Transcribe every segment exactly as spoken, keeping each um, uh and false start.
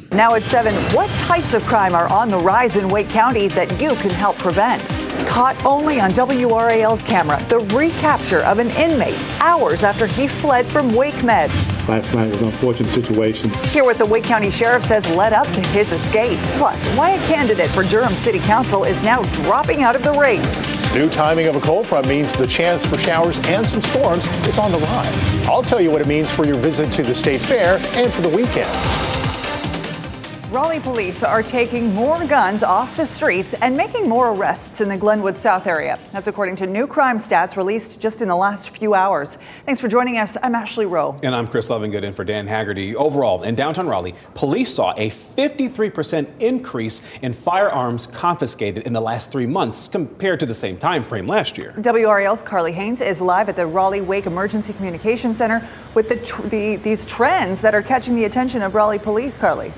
Now at seven, what types of crime are on the rise in Wake County that you can help prevent? Caught only on W R A L's camera, the recapture of an inmate hours after he fled from Wake Med. Last night was an unfortunate situation. Hear what the Wake County Sheriff says led up to his escape. Plus, why a candidate for Durham City Council is now dropping out of the race. New timing of a cold front means the chance for showers and some storms is on the rise. I'll tell you what it means for your visit to the State Fair and for the weekend. Raleigh police are taking more guns off the streets and making more arrests in the Glenwood South area. That's according to new crime stats released just in the last few hours. Thanks for joining us. I'm Ashley Rowe. And I'm Chris Lovingood in for Dan Haggerty. Overall, in downtown Raleigh, police saw a fifty-three percent increase in firearms confiscated in the last three months compared to the same time frame last year. W R A L's Carly Haynes is live at the Raleigh Wake Emergency Communication Center with the, tr- the these trends that are catching the attention of Raleigh police. Carly.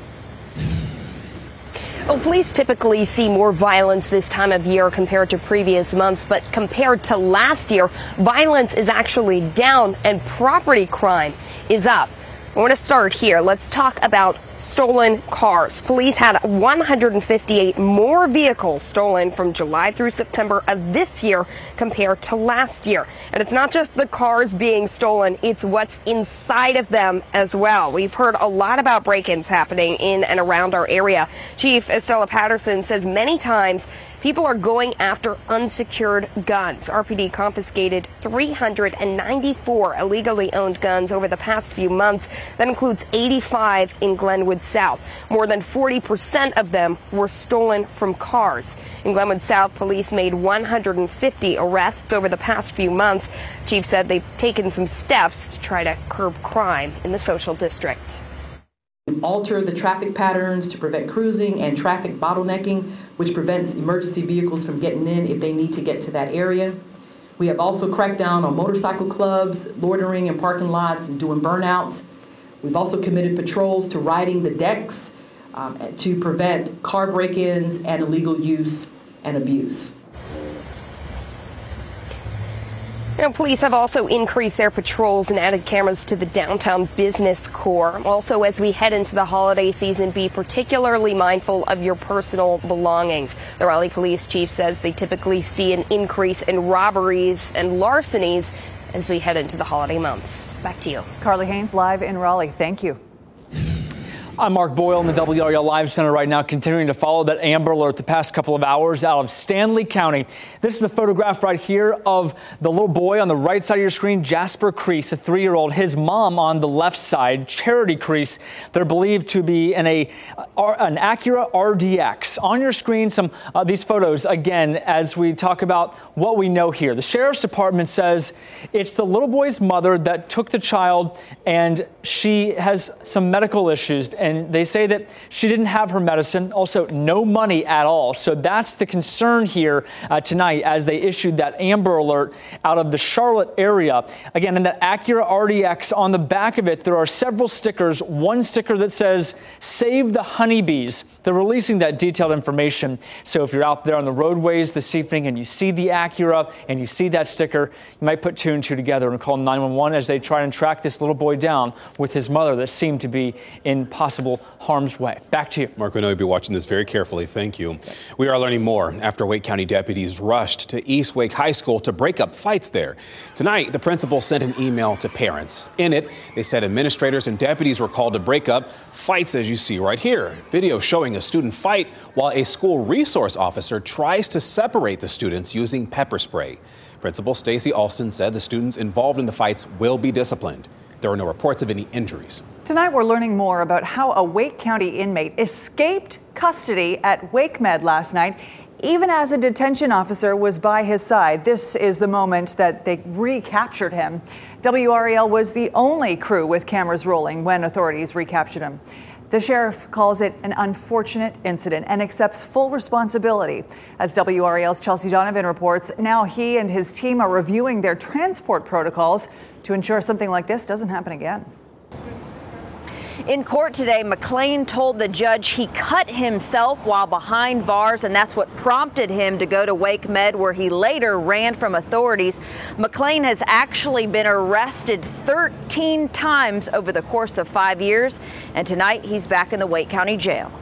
Well, police typically see more violence this time of year compared to previous months, but compared to last year, violence is actually down and property crime is up. I want to start here. Let's talk about stolen cars. Police had one hundred fifty-eight more vehicles stolen from July through September of this year compared to last year. And it's not just the cars being stolen, it's what's inside of them as well. We've heard a lot about break-ins happening in and around our area. Chief Estella Patterson says many times people are going after unsecured guns. R P D confiscated three hundred ninety-four illegally owned guns over the past few months. That includes eighty-five in Glenwood South. More than forty percent of them were stolen from cars. In Glenwood South, police made one hundred fifty arrests over the past few months. Chief said they've taken some steps to try to curb crime in the social district. Alter the traffic patterns to prevent cruising and traffic bottlenecking, which prevents emergency vehicles from getting in if they need to get to that area. We have also cracked down on motorcycle clubs, loitering in parking lots, and doing burnouts. We've also committed patrols to riding the decks um, to prevent car break-ins and illegal use and abuse. You know, police have also increased their patrols and added cameras to the downtown business core. Also, as we head into the holiday season, be particularly mindful of your personal belongings. The Raleigh Police Chief says they typically see an increase in robberies and larcenies as we head into the holiday months. Back to you. Carly Haynes live in Raleigh. Thank you. I'm Mark Boyle in the W R A L Live Center right now, continuing to follow that Amber Alert the past couple of hours out of Stanley County. This is the photograph right here of the little boy on the right side of your screen, Jasper Crease, a three-year-old. His mom on the left side, Charity Crease. They're believed to be in a an Acura R D X. On your screen, some uh, these photos again as we talk about what we know here. The Sheriff's Department says it's the little boy's mother that took the child, and she has some medical issues. And And they say that she didn't have her medicine, also no money at all. So that's the concern here uh, tonight as they issued that Amber Alert out of the Charlotte area. Again, in that Acura R D X, on the back of it, there are several stickers. One sticker that says, "Save the honeybees." They're releasing that detailed information. So if you're out there on the roadways this evening and you see the Acura and you see that sticker, you might put two and two together and call nine one one as they try and track this little boy down with his mother that seemed to be in possible harm's way. Back to you. Mark, we know you'll be watching this very carefully. Thank you. We are learning more after Wake County deputies rushed to East Wake High School to break up fights there. Tonight, the principal sent an email to parents. In it, they said administrators and deputies were called to break up fights, as you see right here. Video showing a student fight while a school resource officer tries to separate the students using pepper spray. Principal Stacy Alston said the students involved in the fights will be disciplined. There are no reports of any injuries. Tonight, we're learning more about how a Wake County inmate escaped custody at Wake Med last night, even as a detention officer was by his side. This is the moment that they recaptured him. W R A L was the only crew with cameras rolling when authorities recaptured him. The sheriff calls it an unfortunate incident and accepts full responsibility. As W R A L's Chelsea Donovan reports, now he and his team are reviewing their transport protocols to ensure something like this doesn't happen again. In court today, McClain told the judge he cut himself while behind bars, and that's what prompted him to go to Wake Med, where he later ran from authorities. McClain has actually been arrested thirteen times over the course of five years, and tonight he's back in the Wake County Jail.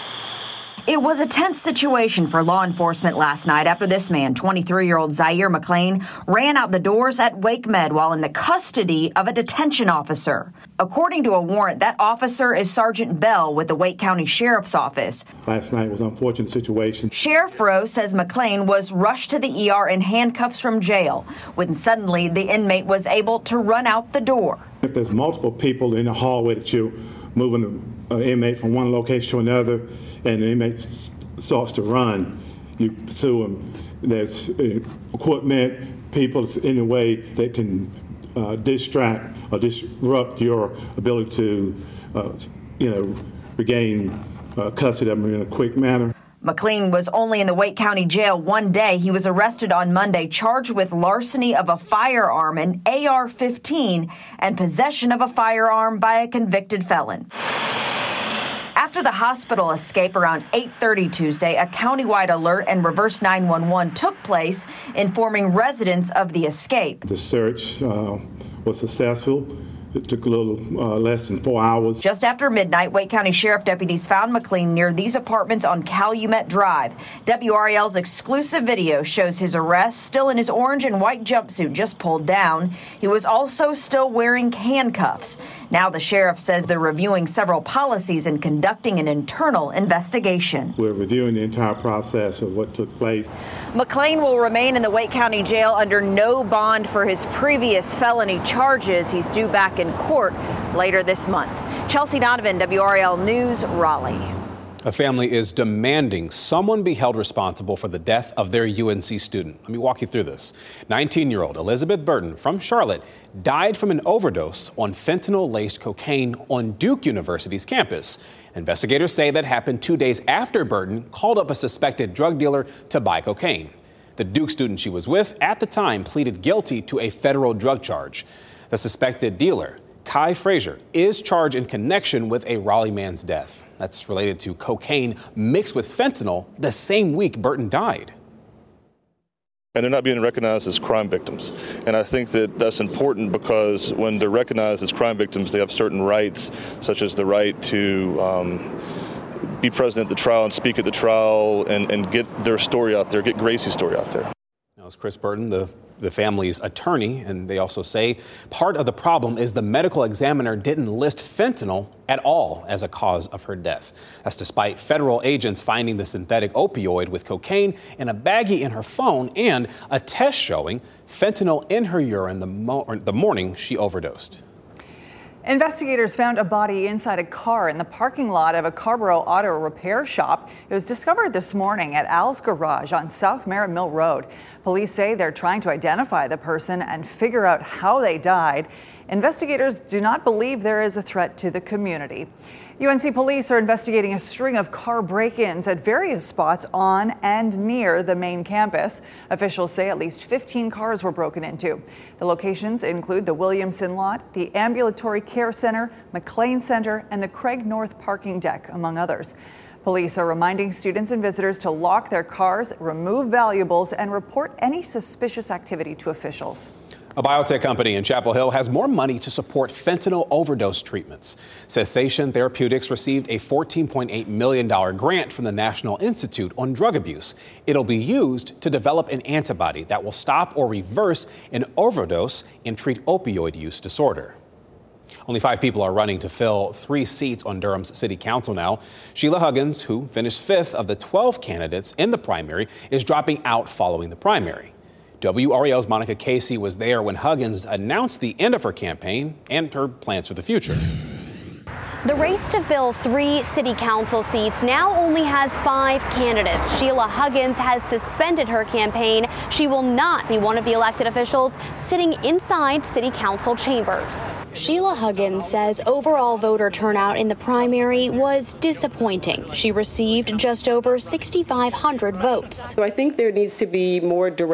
It was a tense situation for law enforcement last night after this man, twenty-three-year-old Zaire McClain, ran out the doors at Wake Med while in the custody of a detention officer. According to a warrant, that officer is Sergeant Bell with the Wake County Sheriff's Office. Last night was an unfortunate situation. Sheriff Rowe says McClain was rushed to the E R in handcuffs from jail when suddenly the inmate was able to run out the door. If there's multiple people in the hallway that you're moving an inmate from one location to another, and the inmate starts to run, you pursue him. There's uh, equipment, people in a way that can uh, distract or disrupt your ability to, uh, you know, regain uh, custody of them in a quick manner. McClain was only in the Wake County Jail one day. He was arrested on Monday, charged with larceny of a firearm, an A R fifteen, and possession of a firearm by a convicted felon. After the hospital escape around eight thirty Tuesday, a countywide alert and reverse nine one one took place, informing residents of the escape. The search uh, was successful. It took a little uh, less than four hours. Just after midnight, Wake County Sheriff deputies found McClain near these apartments on Calumet Drive. W R A L's exclusive video shows his arrest, still in his orange and white jumpsuit just pulled down. He was also still wearing handcuffs. Now the sheriff says they're reviewing several policies and conducting an internal investigation. We're reviewing the entire process of what took place. McClain will remain in the Wake County Jail under no bond for his previous felony charges. He's due back in court later this month. Chelsea Donovan, W R A L News, Raleigh. A family is demanding someone be held responsible for the death of their U N C student. Let me walk you through this. nineteen-year-old Elizabeth Burton from Charlotte died from an overdose on fentanyl-laced cocaine on Duke University's campus. Investigators say that happened two days after Burton called up a suspected drug dealer to buy cocaine. The Duke student she was with at the time pleaded guilty to a federal drug charge. The suspected dealer, Kai Frazier, is charged in connection with a Raleigh man's death. That's related to cocaine mixed with fentanyl the same week Burton died. And they're not being recognized as crime victims. And I think that that's important because when they're recognized as crime victims, they have certain rights, such as the right to um, be present at the trial and speak at the trial and, and get their story out there, get Gracie's story out there. Now, it's Chris Burton, the, the family's attorney, and they also say part of the problem is the medical examiner didn't list fentanyl at all as a cause of her death. That's despite federal agents finding the synthetic opioid with cocaine in a baggie in her phone and a test showing fentanyl in her urine the, mo- the morning she overdosed. Investigators found a body inside a car in the parking lot of a Carrboro auto repair shop. It was discovered this morning at Al's Garage on South Merritt Mill Road. Police say they're trying to identify the person and figure out how they died. Investigators do not believe there is a threat to the community. U N C police are investigating a string of car break-ins at various spots on and near the main campus. Officials say at least fifteen cars were broken into. The locations include the Williamson lot, the Ambulatory Care Center, McLean Center, and the Craig North parking deck, among others. Police are reminding students and visitors to lock their cars, remove valuables, and report any suspicious activity to officials. A biotech company in Chapel Hill has more money to support fentanyl overdose treatments. Cessation Therapeutics received a fourteen point eight million dollars grant from the National Institute on Drug Abuse. It'll be used to develop an antibody that will stop or reverse an overdose and treat opioid use disorder. Only five people are running to fill three seats on Durham's city council now. Sheila Huggins, who finished fifth of the twelve candidates in the primary, is dropping out following the primary. W R A L's Monica Casey was there when Huggins announced the end of her campaign and her plans for the future. The race to fill three city council seats now only has five candidates. Sheila Huggins has suspended her campaign. She will not be one of the elected officials sitting inside city council chambers. Sheila Huggins says overall voter turnout in the primary was disappointing. She received just over six thousand five hundred votes. So I think there needs to be more direct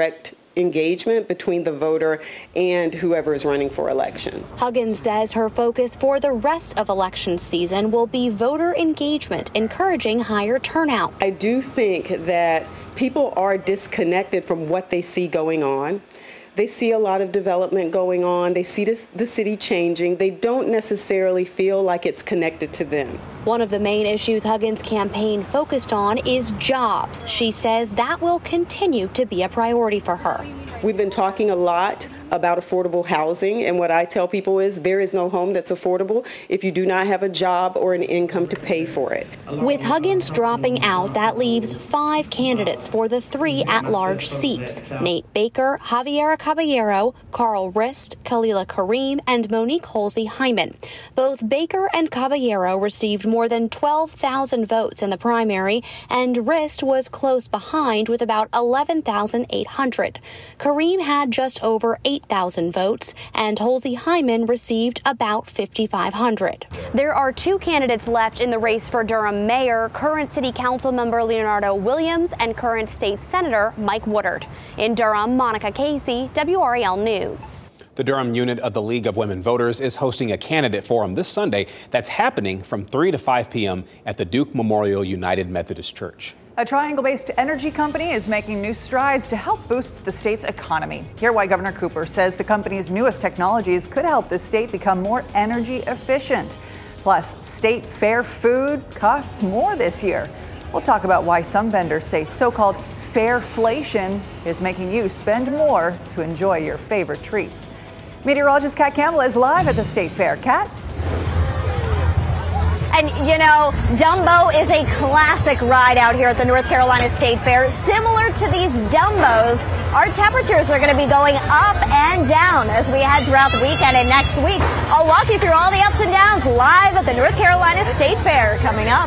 engagement between the voter and whoever is running for election. Huggins says her focus for the rest of election season will be voter engagement, encouraging higher turnout. I do think that people are disconnected from what they see going on. They see a lot of development going on. They see the, the city changing. They don't necessarily feel like it's connected to them. One of the main issues Huggins' campaign focused on is jobs. She says that will continue to be a priority for her. We've been talking a lot about affordable housing, and what I tell people is there is no home that's affordable if you do not have a job or an income to pay for it. With Huggins dropping out, that leaves five candidates for the three at-large seats: Nate Baker, Javiera Caballero, Carl Rist, Khalila Kareem, and Monique Holsey Hyman. Both Baker and Caballero received more than twelve thousand votes in the primary, and Rist was close behind with about eleven thousand eight hundred. Kareem had just over eight thousand votes, and Holsey Hyman received about fifty-five hundred. There are two candidates left in the race for Durham mayor: current city council member Leonardo Williams and current state senator Mike Woodard. In Durham, Monica Casey, W R A L News. The Durham unit of the League of Women Voters is hosting a candidate forum this Sunday that's happening from three to five p.m. at the Duke Memorial United Methodist Church. A Triangle-based energy company is making new strides to help boost the state's economy. Hear why Governor Cooper says the company's newest technologies could help the state become more energy efficient. Plus, state fair food costs more this year. We'll talk about why some vendors say so-called fairflation is making you spend more to enjoy your favorite treats. Meteorologist Kat Campbell is live at the State Fair. Kat? And, you know, Dumbo is a classic ride out here at the North Carolina State Fair. Similar to these Dumbos, our temperatures are going to be going up and down as we head throughout the weekend and next week. I'll walk you through all the ups and downs live at the North Carolina State Fair coming up.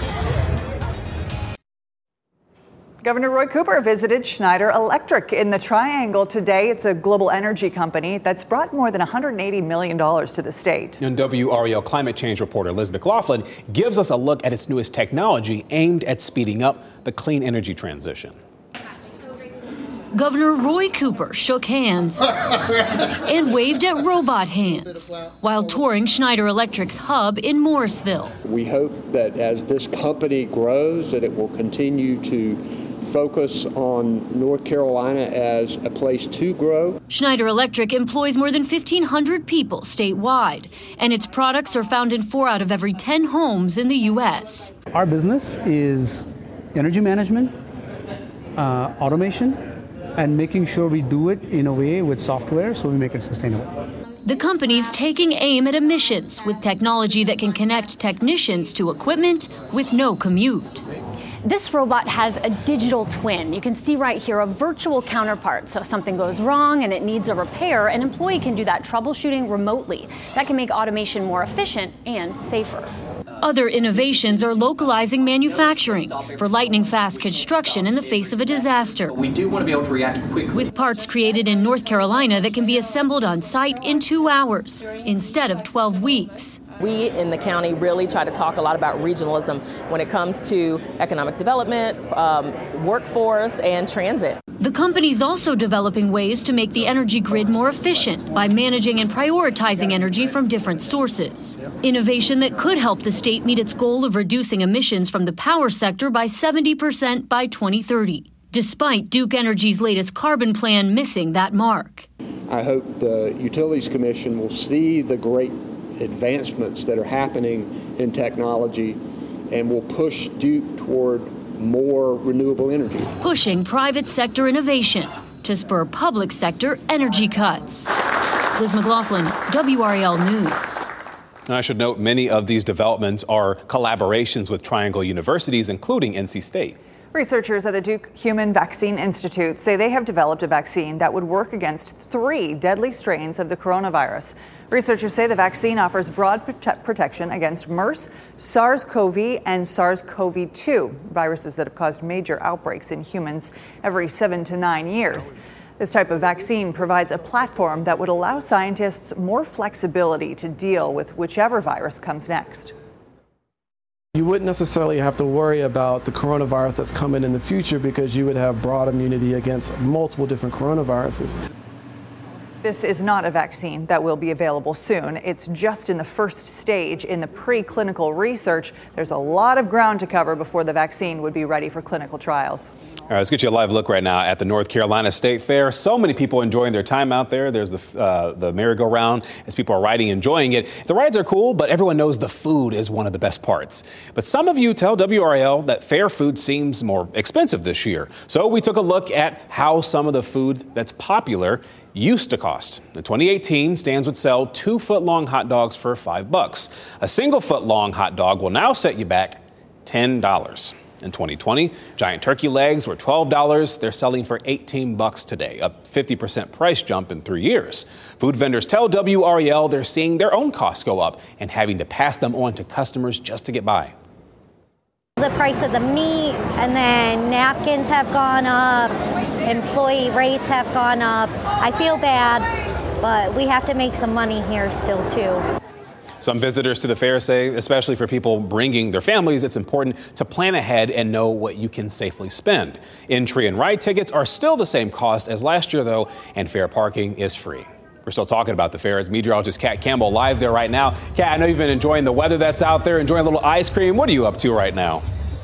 Governor Roy Cooper visited Schneider Electric in the Triangle today. It's a global energy company that's brought more than one hundred eighty million dollars to the state. And W R E L climate change reporter Liz McLaughlin gives us a look at its newest technology aimed at speeding up the clean energy transition. Governor Roy Cooper shook hands and waved at robot hands while touring Schneider Electric's hub in Morrisville. We hope that as this company grows, that it will continue to focus on North Carolina as a place to grow. Schneider Electric employs more than fifteen hundred people statewide, and its products are found in four out of every ten homes in the U S. Our business is energy management, uh, automation, and making sure we do it in a way with software so we make it sustainable. The company's taking aim at emissions with technology that can connect technicians to equipment with no commute. This robot has a digital twin. You can see right here a virtual counterpart. So if something goes wrong and it needs a repair, an employee can do that troubleshooting remotely. That can make automation more efficient and safer. Other innovations are localizing manufacturing for lightning-fast construction in the face of a disaster. We do want to be able to react quickly. With parts created in North Carolina that can be assembled on site in two hours instead of twelve weeks. We in the county really try to talk a lot about regionalism when it comes to economic development, um, workforce, and transit. The company's also developing ways to make the energy grid more efficient by managing and prioritizing energy from different sources. Innovation that could help the state meet its goal of reducing emissions from the power sector by seventy percent by twenty thirty, despite Duke Energy's latest carbon plan missing that mark. I hope the Utilities Commission will see the great advancements that are happening in technology and will push Duke toward more renewable energy. Pushing private sector innovation to spur public sector energy cuts. Liz McLaughlin, W R A L News. I should note many of these developments are collaborations with Triangle universities, including N C State. Researchers at the Duke Human Vaccine Institute say they have developed a vaccine that would work against three deadly strains of the coronavirus. Researchers say the vaccine offers broad prote- protection against MERS, SARS-C o V, and SARS-C o V two, viruses that have caused major outbreaks in humans every seven to nine years. This type of vaccine provides a platform that would allow scientists more flexibility to deal with whichever virus comes next. You wouldn't necessarily have to worry about the coronavirus that's coming in the future because you would have broad immunity against multiple different coronaviruses. This is not a vaccine that will be available soon. It's just in the first stage in the preclinical research. There's a lot of ground to cover before the vaccine would be ready for clinical trials. All right, let's get you a live look right now at the North Carolina State Fair. So many people enjoying their time out there. There's the uh, the merry-go-round as people are riding, enjoying it. The rides are cool, but everyone knows the food is one of the best parts. But some of you tell W R L that fair food seems more expensive this year. So we took a look at how some of the food that's popular used to cost. The twenty eighteen stands would sell two foot long hot dogs for five bucks. A single foot long hot dog will now set you back ten dollars. In twenty twenty, giant turkey legs were twelve dollars. They're selling for eighteen bucks today, a fifty percent price jump in three years. Food vendors tell W R E L they're seeing their own costs go up and having to pass them on to customers just to get by. The price of the meat, and then napkins have gone up, employee rates have gone up. I feel bad, but we have to make some money here still too. Some visitors to the fair say, especially for people bringing their families, it's important to plan ahead and know what you can safely spend. Entry and ride tickets are still the same cost as last year, though, and fair parking is free. We're still talking about the fair as meteorologist Kat Campbell live there right now. Kat, I know you've been enjoying the weather that's out there, enjoying a little ice cream. What are you up to right now?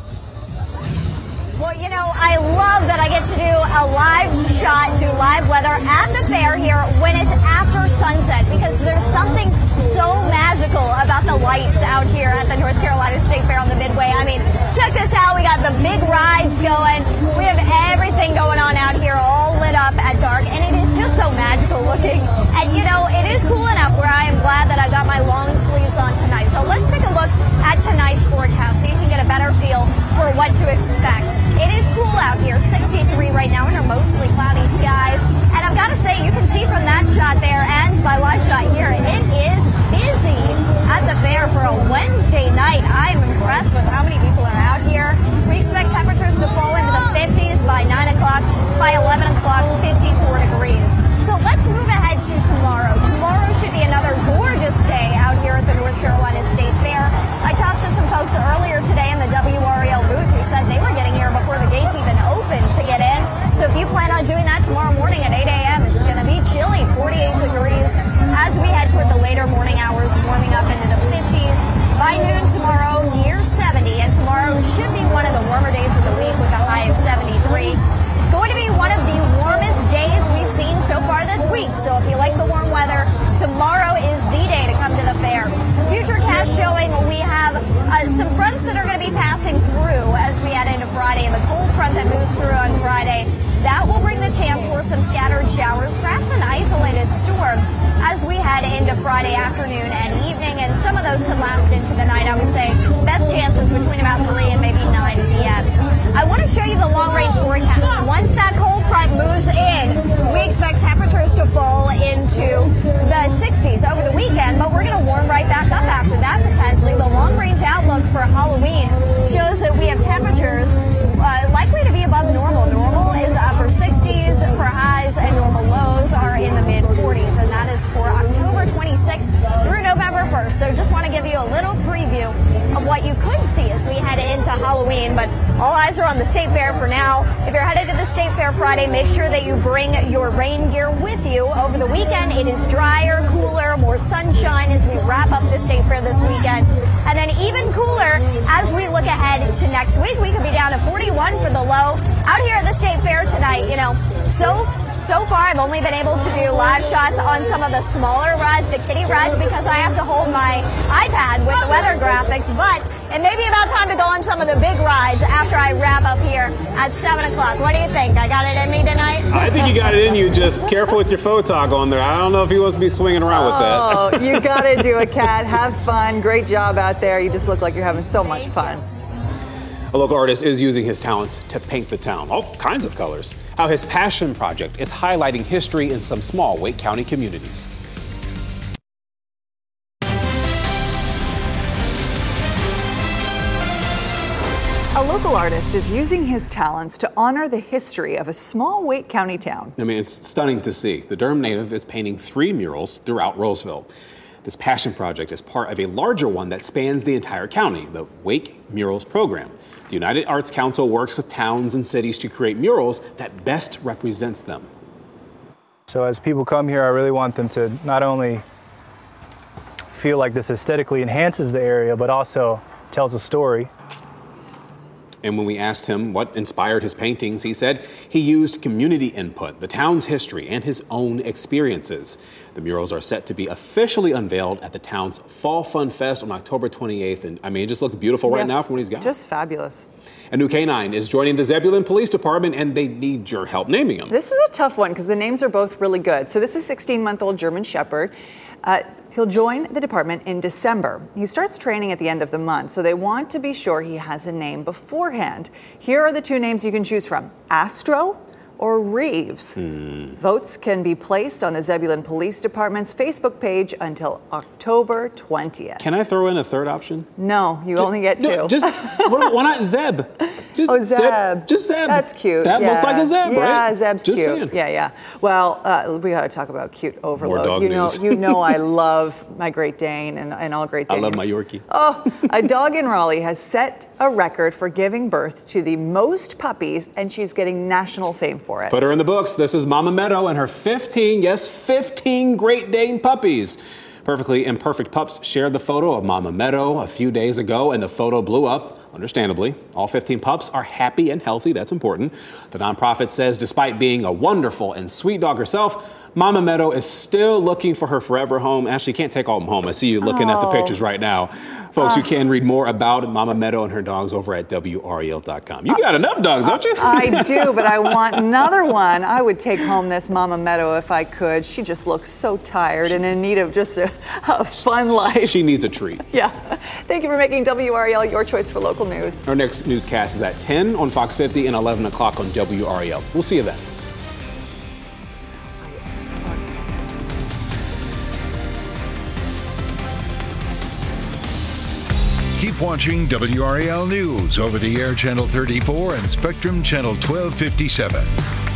Well, you know, I love that I get to do a live shot, do live weather at the fair here when it's after sunset, because there's something so magical about the lights out here at the North Carolina State Fair on the Midway. I mean, check this out. We got the big rides going. We have everything going on out here, all lit up at dark, and it is just so magical looking. And, you know, it is cool enough where I am glad that I got my long sleeves on tonight. So let's take a look at tonight's forecast so you can get a better feel for what to expect. It is cool out here, sixty-three right now under mostly cloudy skies. And I've got to say, you can see from that shot there and my live shot here, it is busy at the fair for a Wednesday night. I'm impressed with how many people are out here. We expect temperatures to fall into the fifties by nine o'clock, by eleven o'clock, fifty-four degrees. So let's move ahead to tomorrow. Tomorrow should be another gorgeous day out here at the North Carolina State Fair. I talked to some folks earlier today in the W R E L booth who said they were getting here before the gates even opened to get in. So if you plan on doing that tomorrow morning at eight a.m., it's going to be chilly, forty-eight degrees, as we head toward the later morning hours, warming up into the fifties. By noon tomorrow, near seventy, and tomorrow should be one of the warmer days of the week with a high of seventy-three. It's going to be one of the warmest days we've seen so far this week. So if you like the warm weather, tomorrow is the day to come to the fair. Futurecast showing we have uh, some fronts that are going to be passing through as we head into Friday, and the cold front that moves through on Friday, that will bring the chance for some scattered showers, perhaps an isolated storm as we head into Friday afternoon and evening, and some of those could last into the night. I would say best chances between about three and maybe nine p.m. I want to show you the long-range forecast. Once that cold front moves in, we expect temperatures to fall into the sixties over the weekend, but we're going to warm right back up after that potentially. The long-range outlook for Halloween shows that we have temperatures uh, likely to be above normal. Normal is upper sixties for highs, and normal lows are in the mid-forties, and that is for October twenty-sixth through November first. So just want to give you a little preview of what you could see as we head into Halloween, but all eyes are on the State Fair for now. If you're headed to the State Fair Friday, make sure that you bring your rain gear with you. Over the weekend, it is drier, cooler, more sunshine as we wrap up the State Fair this weekend. And then even cooler as we look ahead to next week. We could be down to forty-one for the low. Out here at the State Fair tonight, you know, so So far, I've only been able to do live shots on some of the smaller rides, the kiddie rides, because I have to hold my iPad with the weather graphics. But it may be about time to go on some of the big rides after I wrap up here at seven o'clock. What do you think? I got it in me tonight? I think you got it in you. Just careful with your photog on there. I don't know if he wants to be swinging around with that. Oh, you got to do it, Kat. Have fun. Great job out there. You just look like you're having so much fun. A local artist is using his talents to paint the town, all kinds of colors. How his passion project is highlighting history in some small Wake County communities. A local artist is using his talents to honor the history of a small Wake County town. I mean, it's stunning to see. The Durham native is painting three murals throughout Roseville. This passion project is part of a larger one that spans the entire county, the Wake Murals program. The United Arts Council works with towns and cities to create murals that best represents them. So as people come here, I really want them to not only feel like this aesthetically enhances the area, but also tells a story. And when we asked him what inspired his paintings, he said he used community input, the town's history, and his own experiences. The murals are set to be officially unveiled at the town's Fall Fun Fest on October twenty-eighth. And I mean, it just looks beautiful right Yeah, now from what he's got. Just fabulous. A new canine is joining the Zebulon Police Department, and they need your help naming him. This is a tough one because the names are both really good. So this is sixteen-month-old German Shepherd. Uh, he'll join the department in December. He starts training at the end of the month, so they want to be sure he has a name beforehand. Here are the two names you can choose from: Astro or Reeves. Hmm. Votes can be placed on the Zebulon Police Department's Facebook page until October twentieth. Can I throw in a third option? No, you Just- only get no, two. Just why why not Zeb? Just oh, Zeb. Just Zeb. That's cute. That yeah. looked like a Zeb, yeah, right? Yeah, Zeb's Just cute. saying. Yeah, yeah. Well, uh, we got to talk about cute overload. dog you know, news. you know, I love my Great Dane and, and all Great I Danes. love my Yorkie. Oh, a dog in Raleigh has set a record for giving birth to the most puppies, and she's getting national fame for it. Put her in the books. This is Mama Meadow and her fifteen, yes, fifteen Great Dane puppies. Perfectly Imperfect Pups shared the photo of Mama Meadow a few days ago, and the photo blew up, understandably. All fifteen pups are happy and healthy. That's important. The nonprofit says despite being a wonderful and sweet dog herself, Mama Meadow is still looking for her forever home. Ashley, you can't take all of them home. I see you looking at the Oh. pictures right now. Folks, Uh. you can read more about Mama Meadow and her dogs over at W R E L dot com. You got enough dogs, don't you? I do, but I want another one. I would take home this Mama Meadow if I could. She just looks so tired and in need of just a, a fun life. She needs a treat. Yeah. Thank you for making W R E L your choice for local news. Our next newscast is at ten on Fox fifty and eleven o'clock on W R E L. We'll see you then. Keep watching W R E L News over the air channel thirty-four and Spectrum channel twelve fifty-seven.